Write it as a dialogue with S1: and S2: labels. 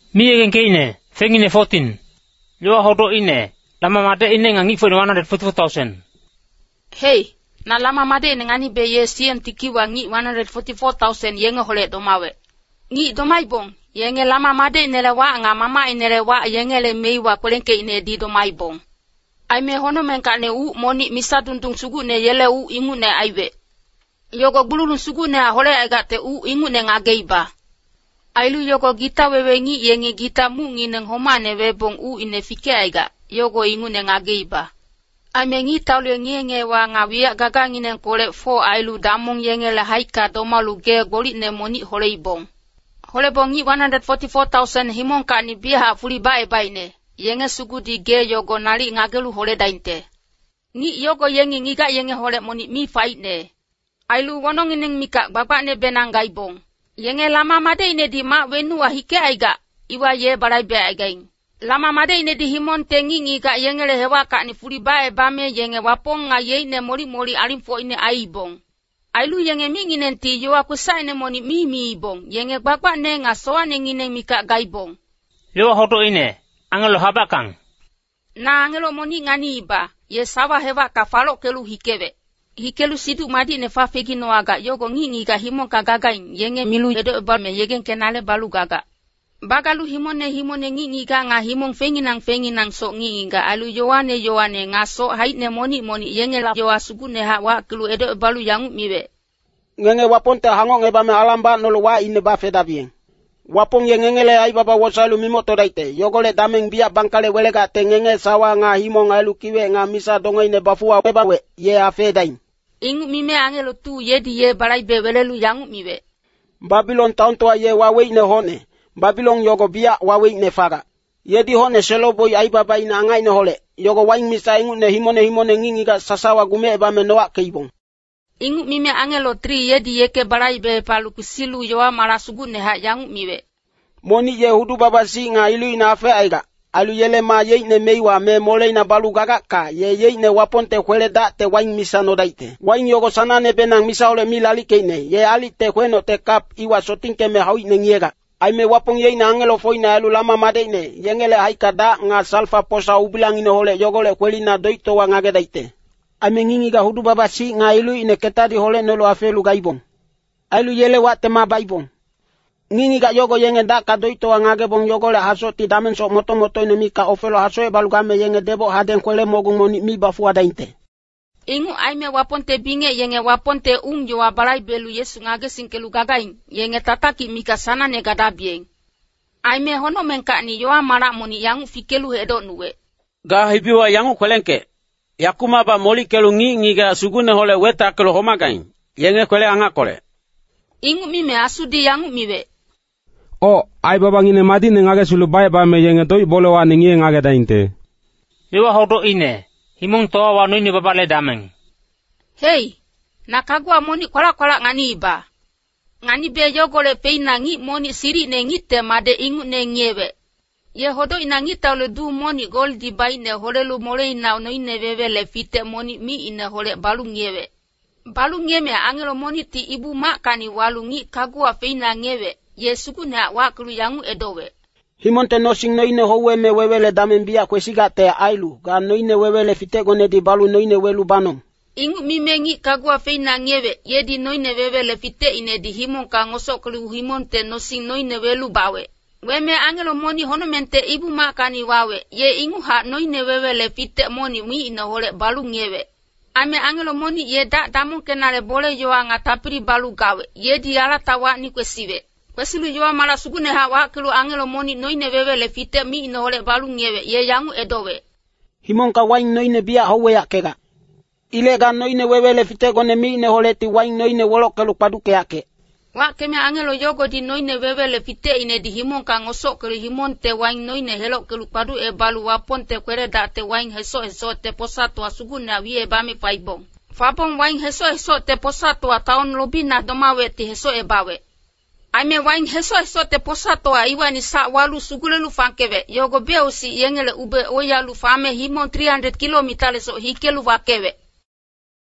S1: Mi egen ke ine, fengine 14. Lua hodo ine, lama made ine ngangi for 144,000.
S2: Hey, na lama made ine ngani be ye siem tikiwa ngi 144,000 yenge hole domawe. Ngi domai bong, yenge lama made ine le wa nga mama ine le wa yenge le meiwa kolenke ine di domai bong. Ai me hono menka ne u moni misa tuntung sugu ne yele u ingu ne aiwe. Yogo bululun sugu ne hole agate u ingu ne ngageiba. Ailu yogo gita wewengi yengi gita mu ngi neng homa ne webong u ine fike aiga. Yogo ingu ne ngageiba. Ai me ngi taule nge wa ngawia gaga ngi neng kole fo ailu damong yenge le haika domalu ge goli ne moni hole ibong. Hole bongi 144,000 himong ka ni biha fuli bae baine. Yenge sugu di ge yogo nali ngagelu hole dainte. Ngi yogo yengi ngiga yenge hole moni mi fight ne. Ailu wonong ineng mika baba ne benang gaibong. Yenge lama made ine di ma wenu wa hike aiga. Iwa ye barai be aigaing. Lama made ine di himon tengi ngiga yenge le hewa ka ni furi bae bame yenge wapong nga ye ine mori alimfo ine aibong. Ailu yenge mingi nenti yo aku sa ine moni mi ibong. Yenge baba ne nga soa ne ngine mika gaibong.
S1: Lua hodo ine. Angelo habakang.
S2: Na angelo moni ngani iba, ye sawa hewa ka falo kelu hikewe. Hikelu sidu madi ne fa fegi no aga, yogo ngingi ga himon ka gagain, yenge milu edo eba me yegen kenale balu gaga. Bagalu himone ngingi ga nga himon fenginang so ngingi ga, alu yowane nga so hait ne moni yenge la yoa sugu ne ha wa kelu edo ebalu yangu miwe.
S3: Ngenge waponte hangong eba me alamba nolo wa ine ba fedabien. Wapong ye ngengele ai baba wasalu mimoto daite. Yogole dameng biak bangkale welega te ngenge sawa nga himong ailu kiwe nga misa dongo ine bafua webawe ye afedain.
S2: Ingu mime angelo tu ye di ye barai be welelu yangu miwe.
S3: Babylon tauntoa ye wawe ine hone. Babylon yogo biak wawe ine faga. Ye di hone seloboy ai baba ine anga ine hole. Yogo waing misa ingu ne himone ngingiga sasawa gume eba menoa keibong.
S2: Ingu mime angelo tri ye di yeke barai be palu kusilu yoa marasugu neha yangu miwe.
S3: Moni ye hudu baba si nga ilu ina afe aiga. Alu yele ma ye ine meiwa me mole ina balu gaga ka. Ye ine waponte kwele da te waing misa no daite. Waing yogo sanane benang misa ole milali keine. Ye ali te kweno te kap iwa sotinke me hau ine ngiega. Ai me wapong ye ina angelo fo ina alu lama made ine. Yengele haika da nga salfa posa ubilang ine hole yogole kweli na doito wa ngage daite. Ame ngingi ga hudu baba si nga ilu ine ketadi hole nolo afelu gaibong. Ailu yele wa tema baibong. Ngingi ga yogo yenge da ka doito wa ngage bong yogo le haso ti damen so moto ine mika ofelo haso e balugame yenge debo haden kwele mogung moni mi bafua dainte.
S2: Ingu aime waponte binge yenge waponte yo wa barai belu yesu ngage sinkelu gagain. Yenge tataki mika sana ne gadabieng. Aime hono menka ni yoa mara moni yangu fikelu hedo nuwe.
S4: Ga hibiwa yangu kwelenke. Yakuma ba moli kelu ngi ga sugune hole weta kelu homagain. Yenge kwele anga kole.
S2: Ingu mime asudi yangu miwe.
S5: O, ai baba ngine madi ne ngage sulu bae ba me yenge doi bole wa ningi ngage dainte.
S1: Lewa hodo ine. Himong toa wa noini baba le dameng.
S2: Hey, nakagua moni kola ngani iba. Ngani be yogole peina ngi moni siri ne ngite made ingu ne ngewe. Ye hodo ina ngita ole du moni goldi bai ne hole lu mole ina no ine wewe le fite moni mi ine hole balu ngewe. Balu ngeme angelo moni ti ibu makani walu ngi kagua peina ngewe. Ye suku na wakulu yangu edowe.
S3: Himonte nosing no ine howe me wewe le damen biya kwesiga te ailu. Ga no ine wewe le fite gone di balu no ine welu banom.
S2: Ingu mimengi kagua feina ngewe. Ye di no ine wewe le fite ine di himon ka ngosok kulu himonte nosing no ine welu bawe. Weme angelo moni hono mente ibu makani wawe. Ye ingu ha no ine wewe le fite moni mi ine hole balu ngewe. Ame angelo moni ye da damun kenale bole yoa nga tapiri balu gawe. Ye di ala tawa ni kwesiwe. Kwesilu yoa mara sugune ha wakilu angelo moni no ine wewe le fite mi ine hole balu ngewe. Ye yangu edowe.
S3: Himon ka wain no ine biya howe ya kega. Ilega no ine wewe le fite gone mi ine hole ti wain no ine wolokelu paduke yake.
S2: Wa keme angelo yogo di no ine wewe le fite ine di himon ka ngosok kelu himon te wain no ine helok kelu padu e balu wapon te kwere da te wain heso te posato asugune awi e bami faibong. Fabong wain heso te posato a taon lobina domawe ti heso e bawe. Aime wain heso te posato a iwa ni sa walu sugule lu fankewe. Yogo beusi yengele ube oya lu fame himon 300 kilometers so hikelu wakewe.